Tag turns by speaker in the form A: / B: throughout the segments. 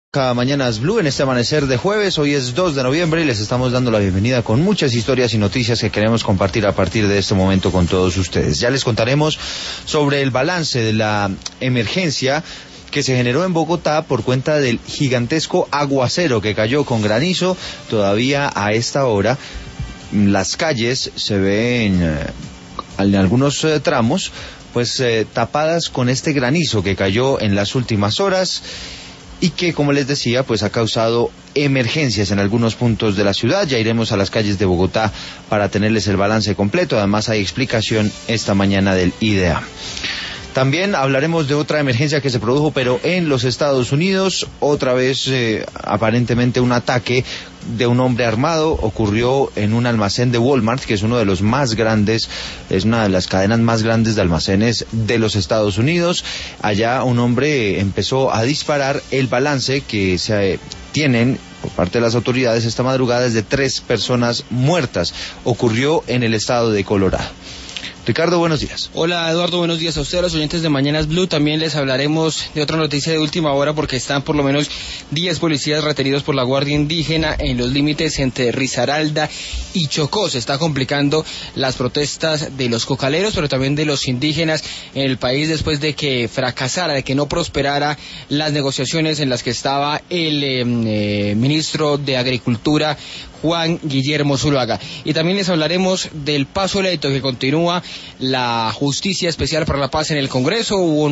A: Cada Mañanas Blue en este amanecer de jueves. Hoy es 2 de noviembre y les estamos dando la bienvenida con muchas historias y noticias que queremos compartir a partir de este momento con todos ustedes. Ya les contaremos sobre el balance de la emergencia que se generó en Bogotá por cuenta del gigantesco aguacero que cayó con granizo. Todavía a esta hora las calles se ven en algunos tramos pues tapadas con este granizo que cayó en las últimas horas y que, como les decía, pues ha causado emergencias en algunos puntos de la ciudad. Ya iremos a las calles de Bogotá para tenerles el balance completo. Además hay explicación esta mañana del IDEA. También hablaremos de otra emergencia que se produjo, pero en los Estados Unidos. Otra vez, aparentemente un ataque de un hombre armado ocurrió en un almacén de Walmart, que es uno de los más grandes, es una de las cadenas más grandes de almacenes de los Estados Unidos. Allá un hombre empezó a disparar. El balance que se tienen por parte de las autoridades esta madrugada es de 3 personas muertas. Ocurrió en el estado de Colorado. Ricardo, buenos días.
B: Hola Eduardo, buenos días a ustedes, los oyentes de Mañanas Blue. También les hablaremos de otra noticia de última hora porque están por lo menos 10 policías retenidos por la Guardia Indígena en los límites entre Risaralda y Chocó. Se está complicando las protestas de los cocaleros, pero también de los indígenas en el país después de que fracasara, de que no prosperara las negociaciones en las que estaba el ministro de Agricultura, Juan Guillermo Zuluaga. Y también les hablaremos del paso lento que continúa la Justicia Especial para la Paz en el Congreso. Hubo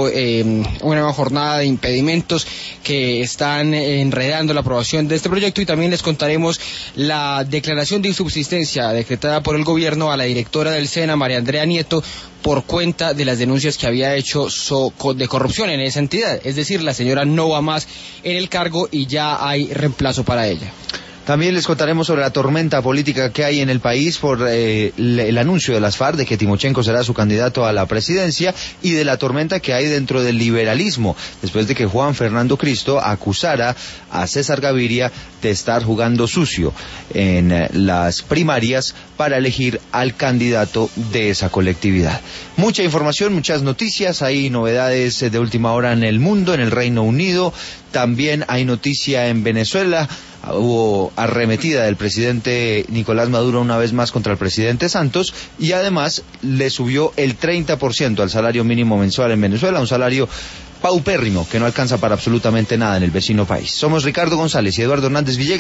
B: una nueva jornada de impedimentos que están enredando la aprobación de este proyecto, y también les contaremos la declaración de insubsistencia decretada por el gobierno a la directora del SENA, María Andrea Nieto, por cuenta de las denuncias que había hecho de corrupción en esa entidad. Es decir, la señora no va más en el cargo y ya hay reemplazo para ella.
A: También les contaremos sobre la tormenta política que hay en el país por el anuncio de las FARC de que Timochenko será su candidato a la presidencia, y de la tormenta que hay dentro del liberalismo, después de que Juan Fernando Cristo acusara a César Gaviria de estar jugando sucio en las primarias para elegir al candidato de esa colectividad. Mucha información, muchas noticias, hay novedades de última hora en el mundo, en el Reino Unido, también hay noticia en Venezuela. Hubo arremetida del presidente Nicolás Maduro una vez más contra el presidente Santos, y además le subió el 30% al salario mínimo mensual en Venezuela, un salario paupérrimo que no alcanza para absolutamente nada en el vecino país. Somos Ricardo González y Eduardo Hernández Villegas.